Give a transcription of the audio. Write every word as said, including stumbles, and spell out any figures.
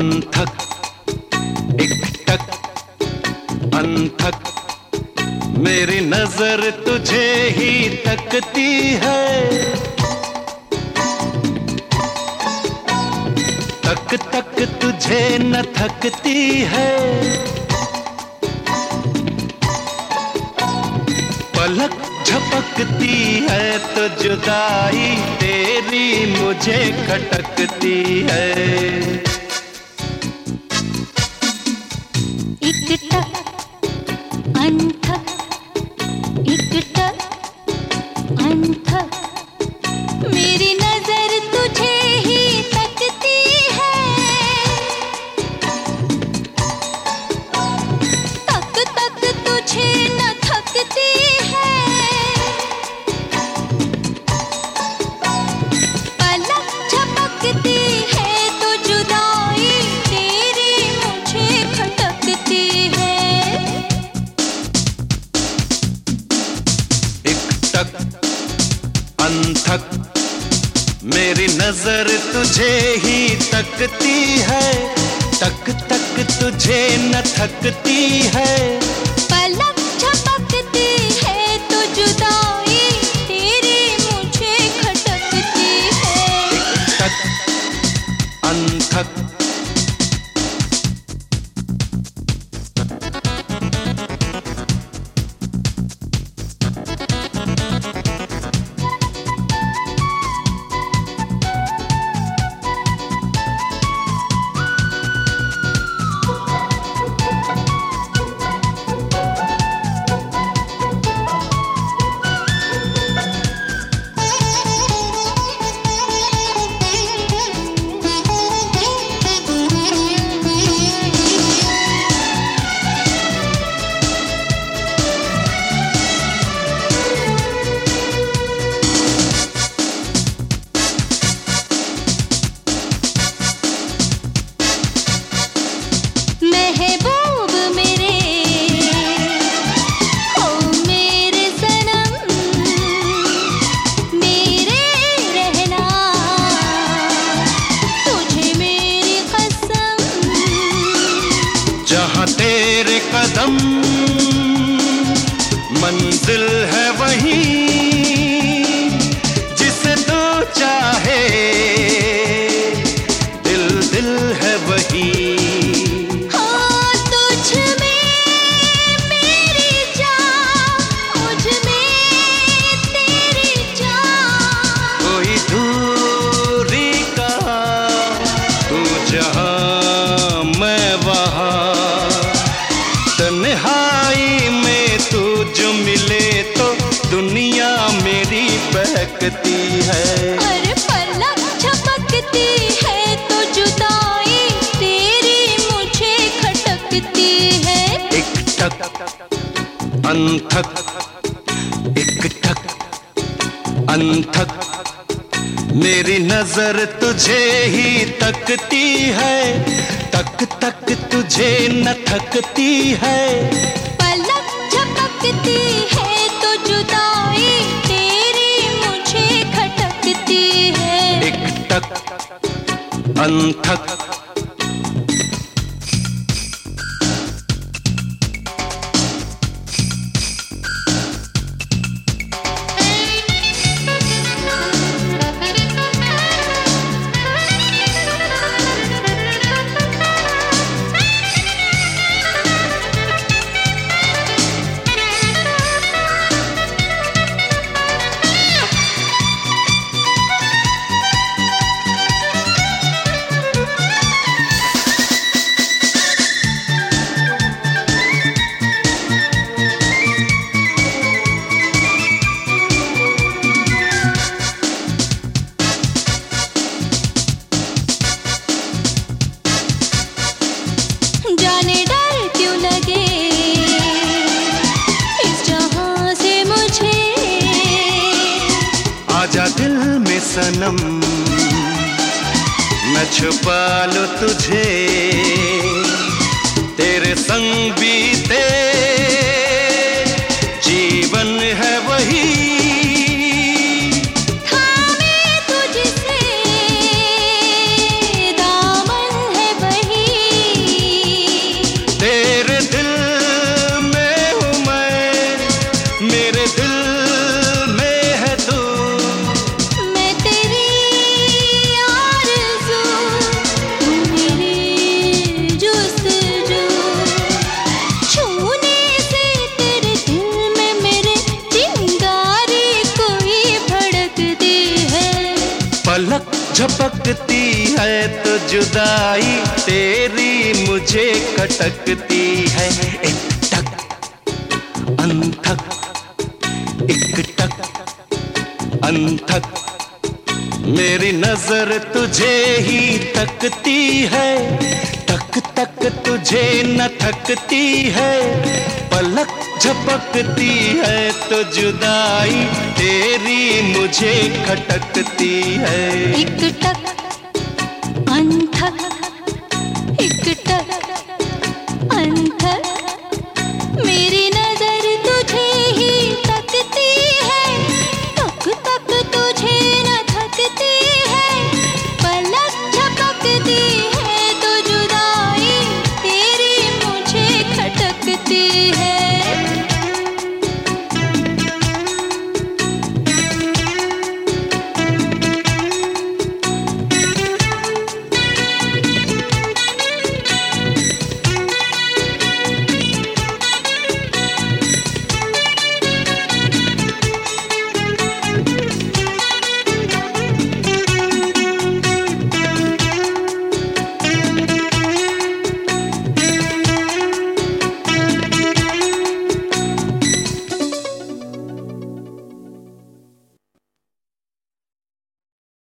अनथक एकटक अनथक मेरी नजर तुझे ही तकती है, तक तक तुझे न थकती है। पलक झपकती है तो जुदाई तेरी मुझे खटकती है। एकटक अनथक एकटक अनथक मेरी नजर तुझे ही तकती है, तक तक तुझे न थकती है। पलक झपकती है तो जुदाई तेरी मुझे खटकती है। एकटक अनथक मेरी नजर तुझे ही तकती है, तक तक तुझे न थकती है। पलक झपकती है तो जुदाई तेरी मुझे खटकती है। एकटक अनथक महबूब मेरे हो मेरे सनम, मेरे रहना तुझे मेरी कसम। जहाँ तेरे कदम मंजिल है वहीं, जिसे तू चाहे दिल दिल है वही। तन्हाई में तू जो मिले तो दुनिया मेरी बहकती है। अरे पलक झपकती है तो जुदाई तेरी मुझे खटकती है। एकटक अनथक एकटक अनथक मेरी नजर तुझे ही तकती है, तक तक तुझे न थकती है। पलक झपकती है तो जुदाई तेरी मुझे खटकती है। एकटक अनथक जाने डर क्यों लगे इस जहां से मुझे। आजा दिल में सनम मैं छुपा लूं तुझे, तेरे संग बीते जीवन है वही। थामे तुझसे दामन है वही। है तो जुदाई तेरी मुझे खटकती है। एक टक अनथक, एक टक अनथक, मेरी नजर तुझे ही तकती है। तक तक तुझे न थकती है, पलक झपकती है तो जुदाई तेरी मुझे खटकती है। एक टक